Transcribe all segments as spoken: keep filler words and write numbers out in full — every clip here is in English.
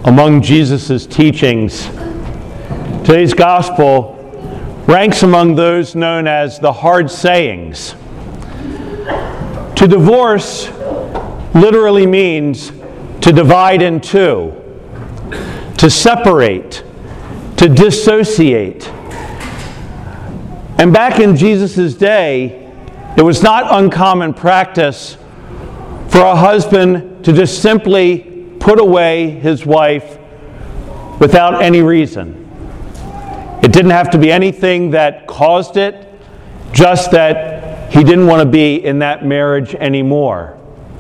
among Jesus' teachings. Today's gospel ranks among those known as the hard sayings. To divorce literally means to divide in two, to separate, to dissociate. And back in Jesus' day, it was not uncommon practice for a husband to just simply put away his wife without any reason. It didn't have to be anything that caused it, just that he didn't want to be in that marriage anymore.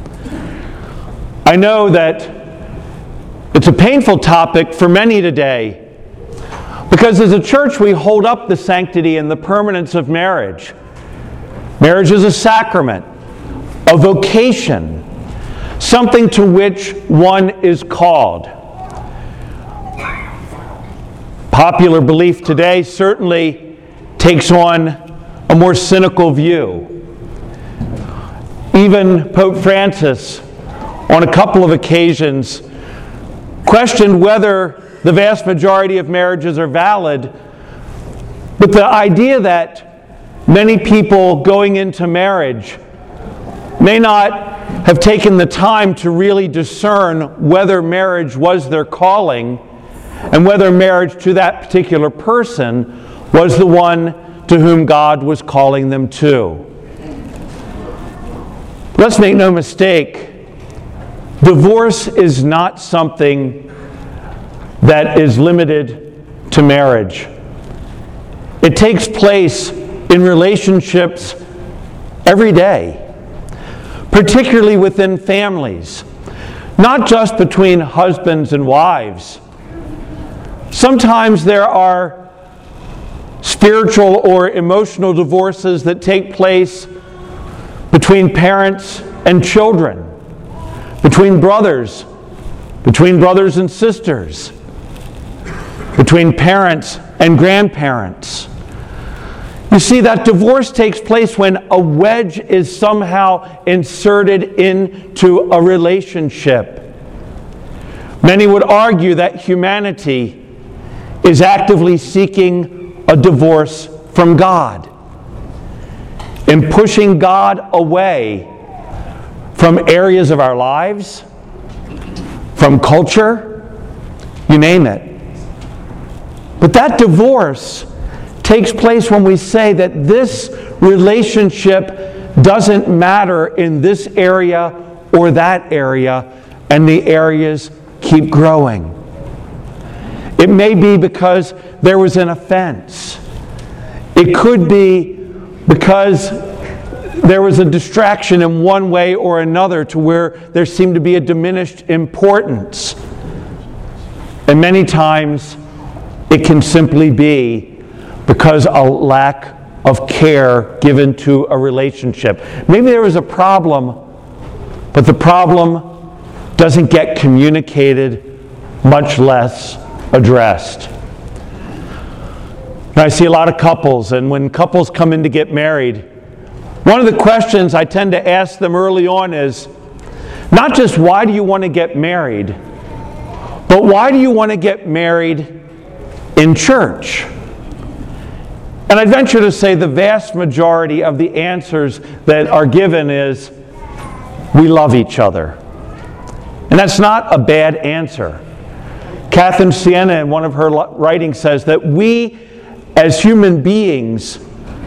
I know that it's a painful topic for many today, because as a church we hold up the sanctity and the permanence of marriage. Marriage is a sacrament, a vocation, something to which one is called. Popular belief today certainly takes on a more cynical view. Even Pope Francis, on a couple of occasions, questioned whether the vast majority of marriages are valid, with the idea that many people going into marriage may not have taken the time to really discern whether marriage was their calling and whether marriage to that particular person was the one to whom God was calling them to. Let's make no mistake, divorce is not something that is limited to marriage. It takes place in relationships every day, particularly within families, not just between husbands and wives. Sometimes there are spiritual or emotional divorces that take place between parents and children, between brothers, between brothers and sisters, between parents and grandparents. You see, that divorce takes place when a wedge is somehow inserted into a relationship. Many would argue that humanity is actively seeking a divorce from God and pushing God away from areas of our lives, from culture, you name it. But that divorce takes place when we say that this relationship doesn't matter in this area or that area, and the areas keep growing. It may be because there was an offense. It could be because there was a distraction in one way or another to where there seemed to be a diminished importance. And many times it can simply be because a lack of care given to a relationship. Maybe there was a problem, but the problem doesn't get communicated, much less addressed. And I see a lot of couples, and when couples come in to get married, one of the questions I tend to ask them early on is not just why do you want to get married, but why do you want to get married in church? And I'd venture to say the vast majority of the answers that are given is, we love each other. And that's not a bad answer. Catherine Siena, in one of her writings, says that we, as human beings,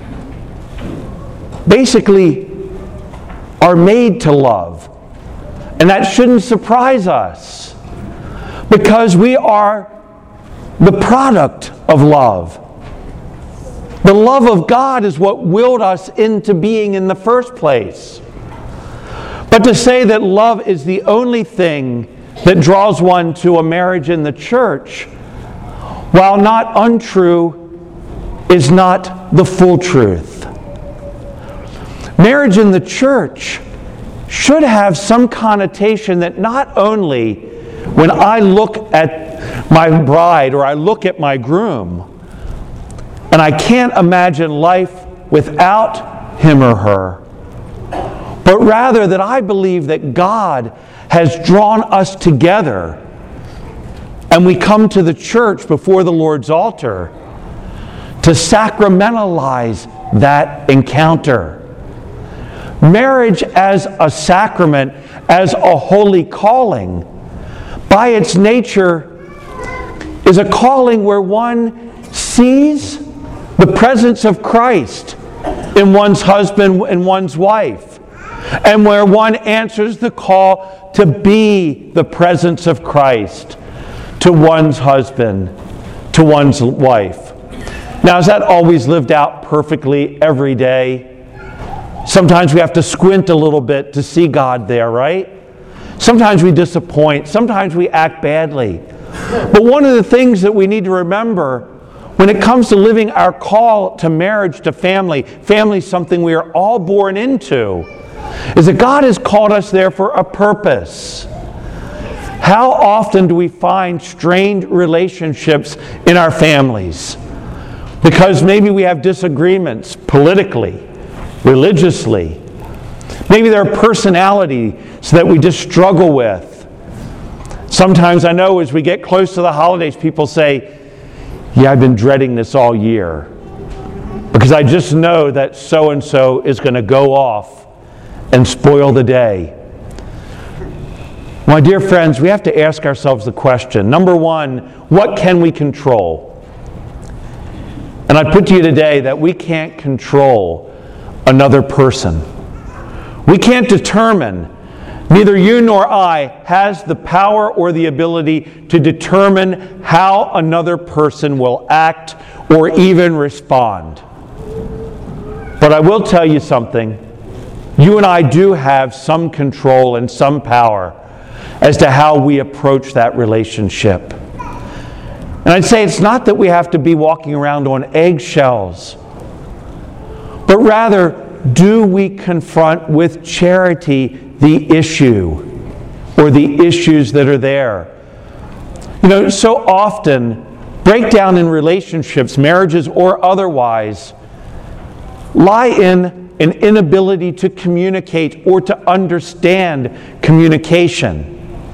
basically are made to love. And that shouldn't surprise us, because we are the product of love. The love of God is what willed us into being in the first place. But to say that love is the only thing that draws one to a marriage in the church, while not untrue, is not the full truth. Marriage in the church should have some connotation that not only when I look at my bride or I look at my groom, and I can't imagine life without him or her, but rather that I believe that God has drawn us together And we come to the church before the Lord's altar to sacramentalize that encounter. Marriage as a sacrament, as a holy calling, by its nature, is a calling where one sees the presence of Christ in one's husband and one's wife, and where one answers the call to be the presence of Christ to one's husband, to one's wife. Now, is that always lived out perfectly every day? Sometimes we have to squint a little bit to see God there, right? Sometimes we disappoint. Sometimes we act badly. But one of the things that we need to remember when it comes to living our call to marriage, to family, family is something we are all born into, is that God has called us there for a purpose. How often do we find strained relationships in our families? Because maybe we have disagreements politically, religiously. Maybe there are personalities that we just struggle with. Sometimes I know as we get close to the holidays, people say, yeah, I've been dreading this all year because I just know that so-and-so is going to go off and spoil the day. My dear friends, we have to ask ourselves the question. Number one, what can we control? And I put to you today that we can't control another person. We can't determine, neither you nor I has the power or the ability to determine how another person will act or even respond. But I will tell you something. You and I do have some control and some power as to how we approach that relationship. And I'd say it's not that we have to be walking around on eggshells, but rather, do we confront with charity the issue or the issues that are there? You know, so often, breakdown in relationships, marriages or otherwise, lie in an inability to communicate or to understand communication.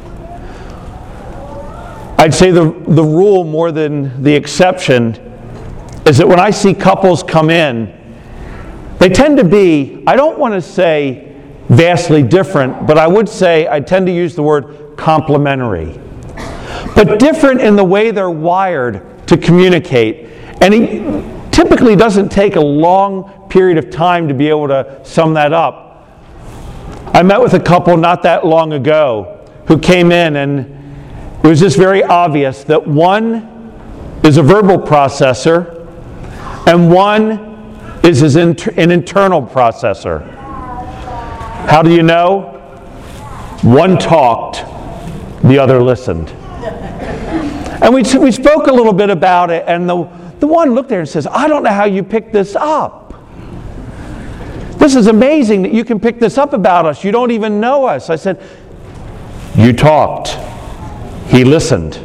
I'd say the, the rule more than the exception is that when I see couples come in, they tend to be, I don't want to say vastly different, but I would say I tend to use the word complementary. But different in the way they're wired to communicate. And it typically doesn't take a long period of time to be able to sum that up. I met with a couple not that long ago who came in, and it was just very obvious that one is a verbal processor and one is his inter- an internal processor. How do you know? One talked, the other listened. And we, we spoke a little bit about it, and the, the one looked there and says, I don't know how you picked this up. This is amazing that you can pick this up about us. You don't even know us. I said, you talked. He listened.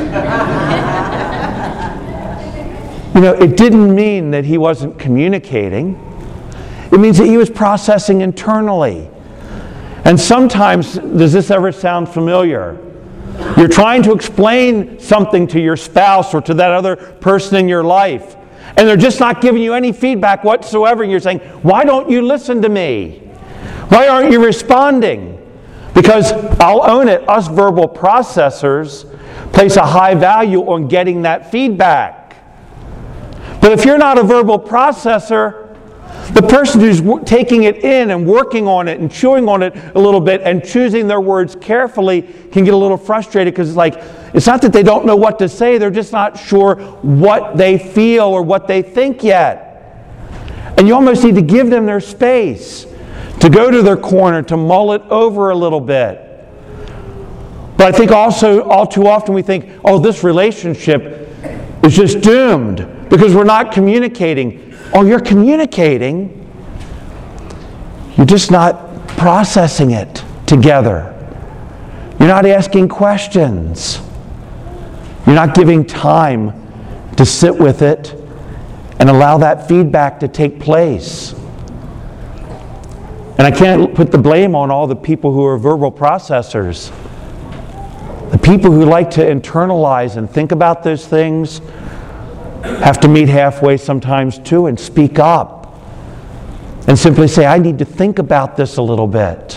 You know, it didn't mean that he wasn't communicating. It means that he was processing internally. And sometimes, does this ever sound familiar? You're trying to explain something to your spouse or to that other person in your life, and they're just not giving you any feedback whatsoever. And you're saying, why don't you listen to me? Why aren't you responding? Because I'll own it, us verbal processors place a high value on getting that feedback. But if you're not a verbal processor, the person who's w- taking it in and working on it and chewing on it a little bit and choosing their words carefully can get a little frustrated because it's like, it's not that they don't know what to say, they're just not sure what they feel or what they think yet. And you almost need to give them their space to go to their corner, to mull it over a little bit. But I think also, all too often we think, oh, this relationship is just doomed because we're not communicating. Oh, you're communicating. You're just not processing it together. You're not asking questions. You're not giving time to sit with it and allow that feedback to take place. And I can't put the blame on all the people who are verbal processors. The people who like to internalize and think about those things have to meet halfway sometimes too and speak up and simply say, I need to think about this a little bit.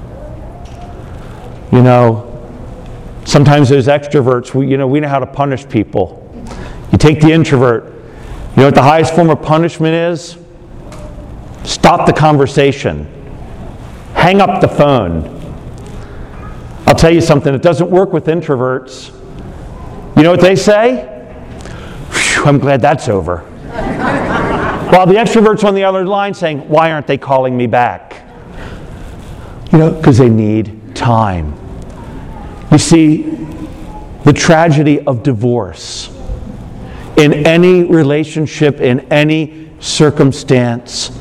You know, sometimes those extroverts, we, you know, we know how to punish people. You take the introvert. You know what the highest form of punishment is? Stop the conversation. Hang up the phone. I'll tell you something, it doesn't work with introverts. You know what they say? Phew, I'm glad that's over. While the extrovert's on the other line saying, why aren't they calling me back? You know, because they need time. You see, the tragedy of divorce in any relationship, in any circumstance,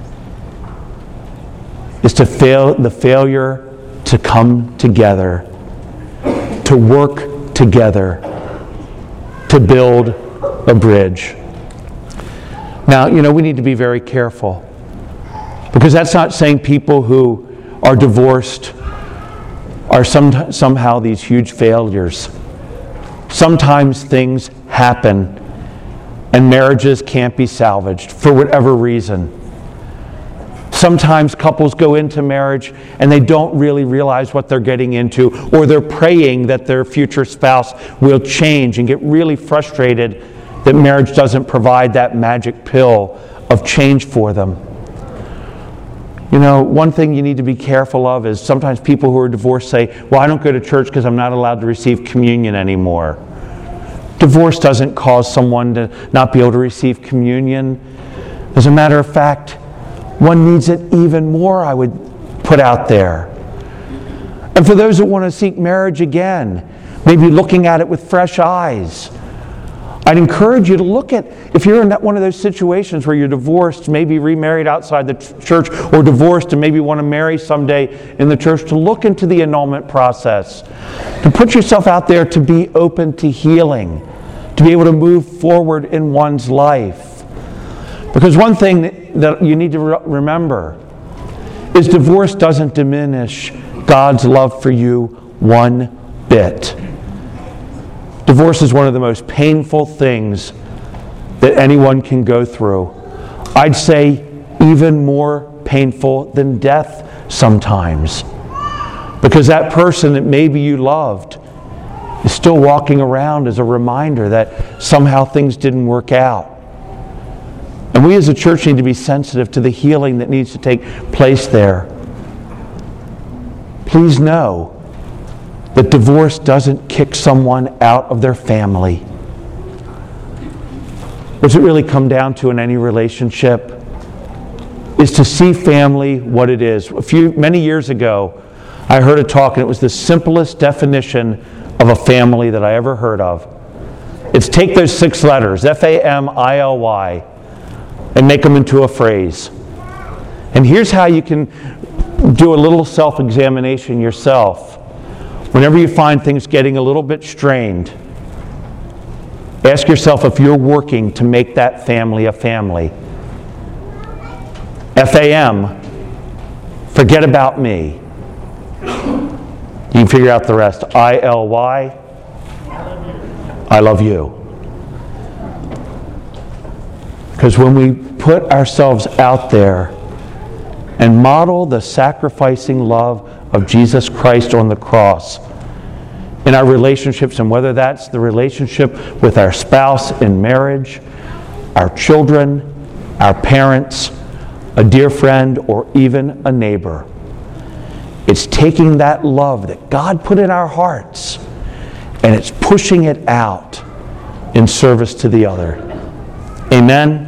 is to fail, the failure to come together, to work together, to build a bridge. Now, you know, we need to be very careful, because that's not saying people who are divorced are some, somehow these huge failures. Sometimes things happen and marriages can't be salvaged for whatever reason. Sometimes couples go into marriage and they don't really realize what they're getting into, or they're praying that their future spouse will change and get really frustrated that marriage doesn't provide that magic pill of change for them. You know, one thing you need to be careful of is sometimes people who are divorced say, well, I don't go to church because I'm not allowed to receive communion anymore. Divorce doesn't cause someone to not be able to receive communion. As a matter of fact, one needs it even more, I would put out there. And for those that want to seek marriage again, maybe looking at it with fresh eyes, I'd encourage you to look at, if you're in that one of those situations where you're divorced, maybe remarried outside the ch- church, or divorced and maybe want to marry someday in the church, to look into the annulment process, to put yourself out there to be open to healing, to be able to move forward in one's life. Because one thing that you need to re- remember is divorce doesn't diminish God's love for you one bit. Divorce is one of the most painful things that anyone can go through. I'd say even more painful than death sometimes. Because that person that maybe you loved is still walking around as a reminder that somehow things didn't work out. And we as a church need to be sensitive to the healing that needs to take place there. Please know that divorce doesn't kick someone out of their family. What's it really come down to in any relationship is to see family what it is. A few, many years ago, I heard a talk, and it was the simplest definition of a family that I ever heard of. It's take those six letters, F A M I L Y, and make them into a phrase. And here's how you can do a little self-examination yourself. Whenever you find things getting a little bit strained, ask yourself if you're working to make that family a family. F A M, forget about me. You can figure out the rest. I L Y, I love you. Because when we put ourselves out there and model the sacrificing love of Jesus Christ on the cross in our relationships, and whether that's the relationship with our spouse in marriage, our children, our parents, a dear friend, or even a neighbor, it's taking that love that God put in our hearts and it's pushing it out in service to the other. Amen.